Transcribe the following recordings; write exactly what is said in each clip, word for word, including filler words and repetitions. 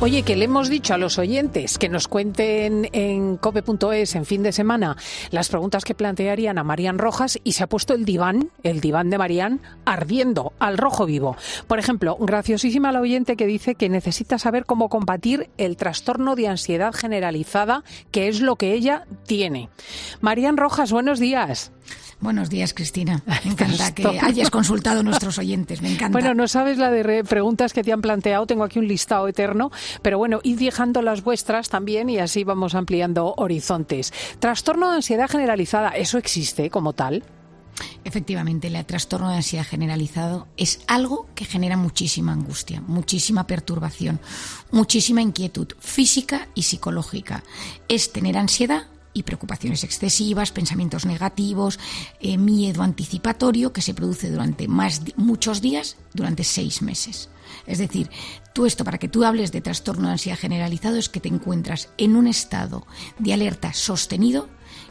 Oye, que le hemos dicho a los oyentes que nos cuenten en cope punto es en fin de semana las preguntas que plantearían a Marian Rojas y se ha puesto el diván, el diván de Marian, ardiendo al rojo vivo. Por ejemplo, graciosísima la oyente que dice que necesita saber cómo combatir el trastorno de ansiedad generalizada, que es lo que ella tiene. Marian Rojas, buenos días. Buenos días, Cristina. Me encanta que hayas consultado a nuestros oyentes. Me encanta. Bueno, no sabes la de re- preguntas que te han planteado. Tengo aquí un listado eterno. Pero bueno, id dejando las vuestras también y así vamos ampliando horizontes. Trastorno de ansiedad generalizada, ¿eso existe como tal? Efectivamente, el trastorno de ansiedad generalizado es algo que genera muchísima angustia, muchísima perturbación, muchísima inquietud física y psicológica. Es tener ansiedad y preocupaciones excesivas, pensamientos negativos, eh, miedo anticipatorio que se produce durante más muchos días, durante seis meses. Es decir, tú esto, para que tú hables de trastorno de ansiedad generalizado, es que te encuentras en un estado de alerta sostenido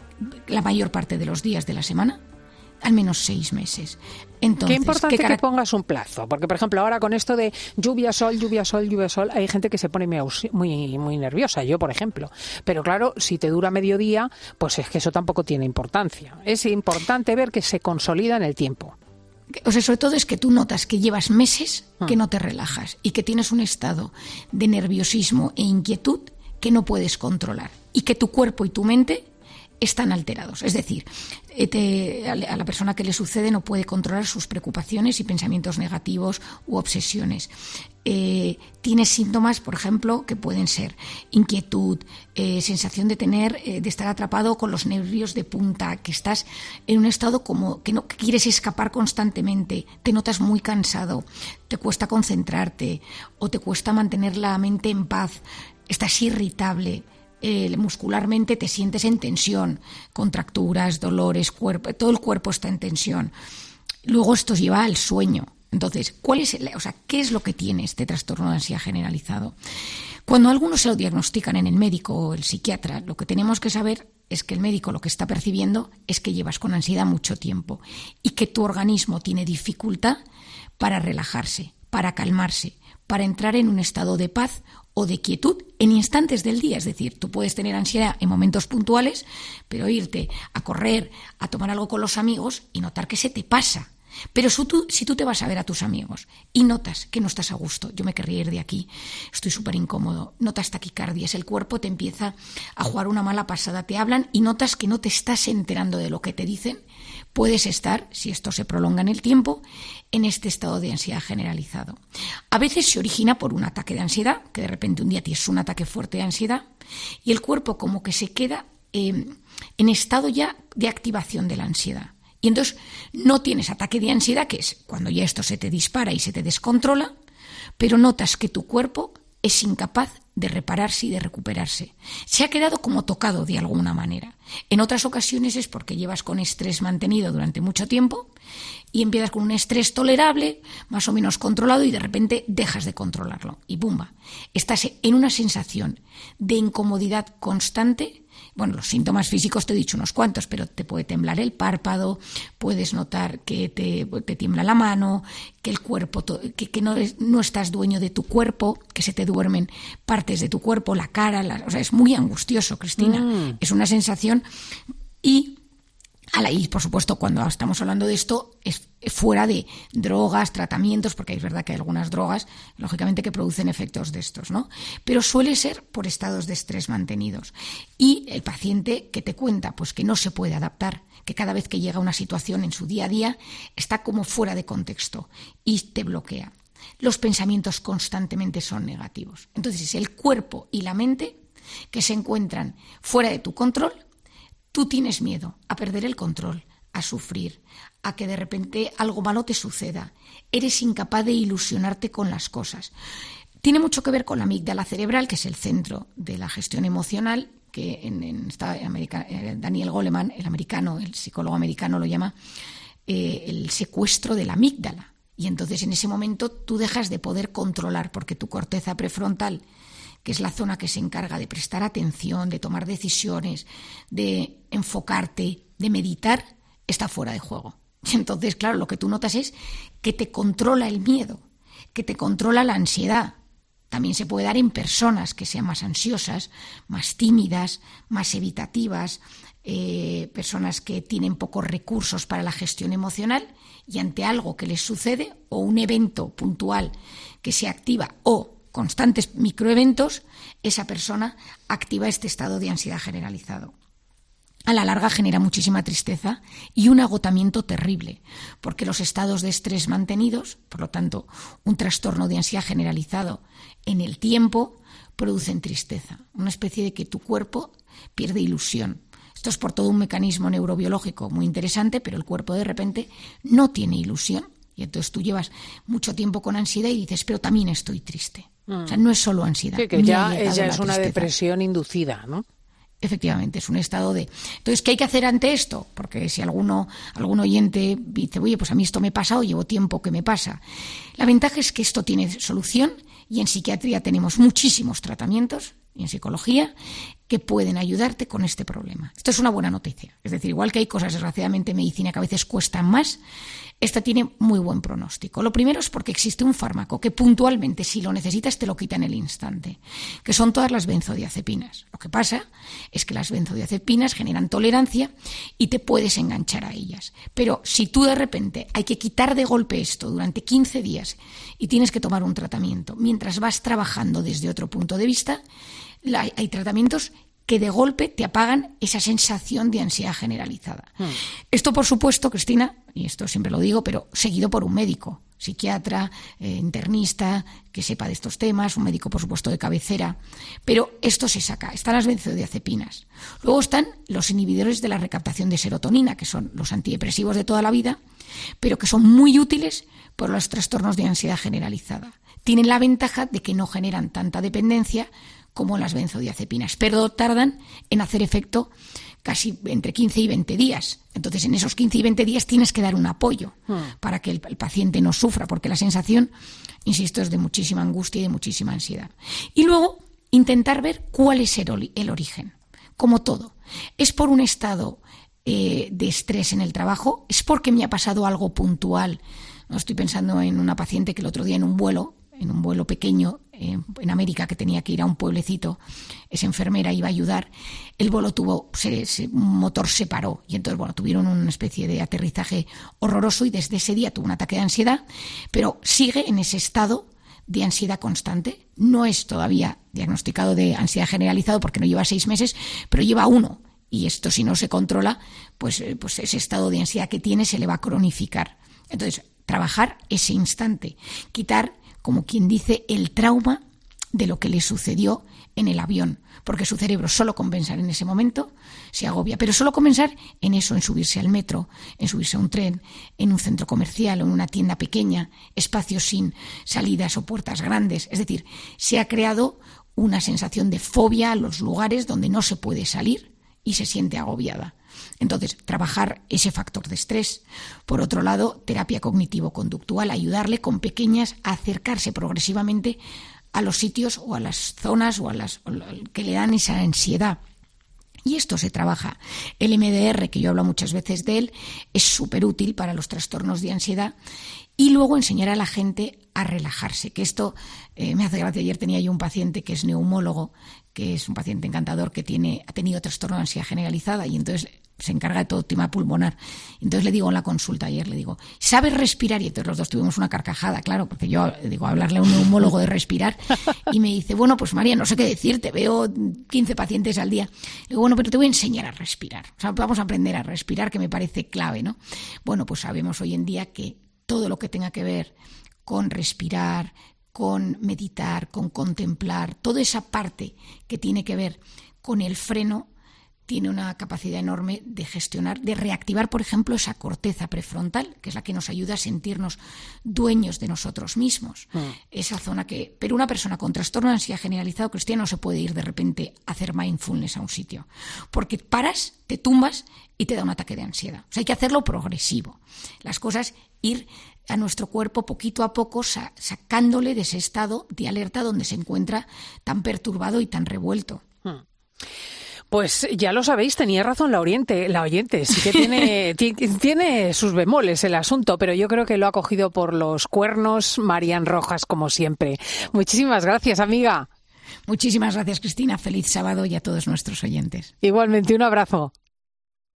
la mayor parte de los días de la semana, al menos seis meses. Entonces, qué importante ¿qué cara- que pongas un plazo, porque por ejemplo ahora con esto de lluvia, sol, lluvia, sol, lluvia, sol, hay gente que se pone muy, ausi- muy, muy nerviosa, yo por ejemplo. Pero claro, si te dura medio día, pues es que eso tampoco tiene importancia. Es importante ver que se consolida en el tiempo. O sea, sobre todo es que tú notas que llevas meses que no te relajas y que tienes un estado de nerviosismo e inquietud que no puedes controlar y que tu cuerpo y tu mente están alterados. Es decir, eh, te, a la persona que le sucede no puede controlar sus preocupaciones y pensamientos negativos u obsesiones. Eh, tiene síntomas, por ejemplo, que pueden ser inquietud, eh, sensación de tener, eh, de estar atrapado con los nervios de punta, que estás en un estado como que no que quieres escapar constantemente, te notas muy cansado, te cuesta concentrarte o te cuesta mantener la mente en paz, estás irritable. Eh, muscularmente te sientes en tensión, contracturas, dolores, cuerpo, todo el cuerpo está en tensión. Luego esto lleva al sueño. Entonces, ¿cuál es el, o sea, qué es lo que tiene este trastorno de ansiedad generalizado? Cuando a algunos se lo diagnostican en el médico o el psiquiatra, lo que tenemos que saber es que el médico lo que está percibiendo es que llevas con ansiedad mucho tiempo y que tu organismo tiene dificultad para relajarse, para calmarse, para entrar en un estado de paz o de quietud en instantes del día. Es decir, tú puedes tener ansiedad en momentos puntuales, pero irte a correr, a tomar algo con los amigos y notar que se te pasa. Pero si tú, si tú te vas a ver a tus amigos y notas que no estás a gusto, yo me querría ir de aquí, estoy súper incómodo, notas taquicardias, el cuerpo te empieza a jugar una mala pasada, te hablan y notas que no te estás enterando de lo que te dicen, puedes estar, si esto se prolonga en el tiempo, en este estado de ansiedad generalizado. A veces se origina por un ataque de ansiedad, que de repente un día tienes un ataque fuerte de ansiedad y el cuerpo como que se queda eh, en estado ya de activación de la ansiedad. Y entonces no tienes ataque de ansiedad, que es cuando ya esto se te dispara y se te descontrola, pero notas que tu cuerpo es incapaz de repararse y de recuperarse. Se ha quedado como tocado de alguna manera. En otras ocasiones es porque llevas con estrés mantenido durante mucho tiempo y empiezas con un estrés tolerable, más o menos controlado, y de repente dejas de controlarlo. Y ¡bumba! Estás en una sensación de incomodidad constante. Bueno, los síntomas físicos te he dicho unos cuantos, pero te puede temblar el párpado, puedes notar que te, te tiembla la mano, que el cuerpo, que, que no, es, no estás dueño de tu cuerpo, que se te duermen partes de tu cuerpo, la cara, la, o sea, es muy angustioso, Cristina. Mm. Es una sensación y... Y, por supuesto, cuando estamos hablando de esto, es fuera de drogas, tratamientos, porque es verdad que hay algunas drogas, lógicamente, que producen efectos de estos, ¿no? Pero suele ser por estados de estrés mantenidos. Y el paciente que te cuenta, pues que no se puede adaptar, que cada vez que llega a una situación en su día a día, está como fuera de contexto y te bloquea. Los pensamientos constantemente son negativos. Entonces, el cuerpo y la mente que se encuentran fuera de tu control, tú tienes miedo a perder el control, a sufrir, a que de repente algo malo te suceda. Eres incapaz de ilusionarte con las cosas. Tiene mucho que ver con la amígdala cerebral, que es el centro de la gestión emocional, que en, en esta America, eh, Daniel Goleman, el americano, el psicólogo americano, lo llama eh, el secuestro de la amígdala. Y entonces en ese momento tú dejas de poder controlar, porque tu corteza prefrontal, que es la zona que se encarga de prestar atención, de tomar decisiones, de enfocarte, de meditar, está fuera de juego. Y entonces, claro, lo que tú notas es que te controla el miedo, que te controla la ansiedad, También se puede dar en personas que sean más ansiosas, más tímidas, más evitativas, eh, personas que tienen pocos recursos para la gestión emocional y ante algo que les sucede o un evento puntual que se activa o constantes microeventos, esa persona activa este estado de ansiedad generalizado. A la larga genera muchísima tristeza y un agotamiento terrible, porque los estados de estrés mantenidos, por lo tanto, un trastorno de ansiedad generalizado en el tiempo, producen tristeza, una especie de que tu cuerpo pierde ilusión. Esto es por todo un mecanismo neurobiológico muy interesante, pero el cuerpo de repente no tiene ilusión y entonces tú llevas mucho tiempo con ansiedad y dices, pero también estoy triste. Mm. O sea, no es solo ansiedad. Sí, que ya, ya es una depresión inducida, ¿no? Efectivamente, es un estado de... Entonces, ¿qué hay que hacer ante esto? Porque si alguno, algún oyente dice, oye, pues a mí esto me pasa o llevo tiempo que me pasa. La ventaja es que esto tiene solución y en psiquiatría tenemos muchísimos tratamientos y en psicología que pueden ayudarte con este problema. Esto es una buena noticia. Es decir, igual que hay cosas, desgraciadamente, en medicina que a veces cuestan más, esta tiene muy buen pronóstico. Lo primero es porque existe un fármaco que puntualmente, si lo necesitas, te lo quita en el instante, que son todas las benzodiazepinas. Lo que pasa es que las benzodiazepinas generan tolerancia y te puedes enganchar a ellas. Pero si tú de repente hay que quitar de golpe esto durante quince días y tienes que tomar un tratamiento mientras vas trabajando desde otro punto de vista, hay tratamientos que de golpe te apagan esa sensación de ansiedad generalizada. Hmm. Esto, por supuesto, Cristina, y esto siempre lo digo, pero seguido por un médico, psiquiatra, eh, internista, que sepa de estos temas, un médico, por supuesto, de cabecera. Pero esto se saca. Están las benzodiazepinas. Luego están los inhibidores de la recaptación de serotonina, que son los antidepresivos de toda la vida, pero que son muy útiles por los trastornos de ansiedad generalizada. Tienen la ventaja de que no generan tanta dependencia como las benzodiazepinas, pero tardan en hacer efecto casi entre quince y veinte días. Entonces, en esos quince y veinte días tienes que dar un apoyo hmm. para que el, el paciente no sufra, porque la sensación, insisto, es de muchísima angustia y de muchísima ansiedad. Y luego, intentar ver cuál es el, el origen. Como todo, ¿es por un estado eh, de estrés en el trabajo? ¿Es porque me ha pasado algo puntual? No estoy pensando en una paciente que el otro día en un vuelo, en un vuelo pequeño, en América, que tenía que ir a un pueblecito, esa enfermera iba a ayudar, el vuelo tuvo, se, se, un motor se paró y entonces, bueno, tuvieron una especie de aterrizaje horroroso y desde ese día tuvo un ataque de ansiedad, pero sigue en ese estado de ansiedad constante. No es todavía diagnosticado de ansiedad generalizado porque no lleva seis meses, pero lleva uno. Y esto, si no se controla, pues, pues ese estado de ansiedad que tiene se le va a cronificar. Entonces, trabajar ese instante, quitar, como quien dice, el trauma de lo que le sucedió en el avión, porque su cerebro solo con pensar en ese momento se agobia, pero solo con pensar en eso, en subirse al metro, en subirse a un tren, en un centro comercial o en una tienda pequeña, espacios sin salidas o puertas grandes, es decir, se ha creado una sensación de fobia a los lugares donde no se puede salir y se siente agobiada. Entonces, trabajar ese factor de estrés. Por otro lado, terapia cognitivo-conductual, ayudarle con pequeñas a acercarse progresivamente a los sitios o a las zonas o a las que le dan esa ansiedad. Y esto se trabaja. El M D R, que yo hablo muchas veces de él, es súper útil para los trastornos de ansiedad. Y luego enseñar a la gente a relajarse, que esto eh, me hace gracia. Ayer tenía yo un paciente que es neumólogo, que es un paciente encantador que tiene, ha tenido trastorno de ansiedad generalizada y entonces se encarga de todo tema pulmonar. Entonces le digo en la consulta ayer, le digo, ¿sabes respirar? Y entonces los dos tuvimos una carcajada, claro, porque yo digo, hablarle a un neumólogo de respirar y me dice, bueno, pues María, no sé qué decirte, veo quince pacientes al día. Le digo, bueno, pero te voy a enseñar a respirar. O sea, vamos a aprender a respirar, que me parece clave, ¿no? Bueno, pues sabemos hoy en día que todo lo que tenga que ver con respirar, con meditar, con contemplar, toda esa parte que tiene que ver con el freno, tiene una capacidad enorme de gestionar, de reactivar, por ejemplo, esa corteza prefrontal, que es la que nos ayuda a sentirnos dueños de nosotros mismos. Mm. Esa zona que... Pero una persona con trastorno de ansiedad generalizado, Cristina, no se puede ir de repente a hacer mindfulness a un sitio, porque paras, te tumbas y te da un ataque de ansiedad. O sea, hay que hacerlo progresivo. Las cosas, ir a nuestro cuerpo poquito a poco, sa- sacándole de ese estado de alerta donde se encuentra tan perturbado y tan revuelto. Mm. Pues ya lo sabéis, tenía razón la oyente, la oyente, sí que tiene, tiene, tiene sus bemoles el asunto, pero yo creo que lo ha cogido por los cuernos Marian Rojas, como siempre. Muchísimas gracias, amiga. Muchísimas gracias, Cristina. Feliz sábado y a todos nuestros oyentes. Igualmente, un abrazo.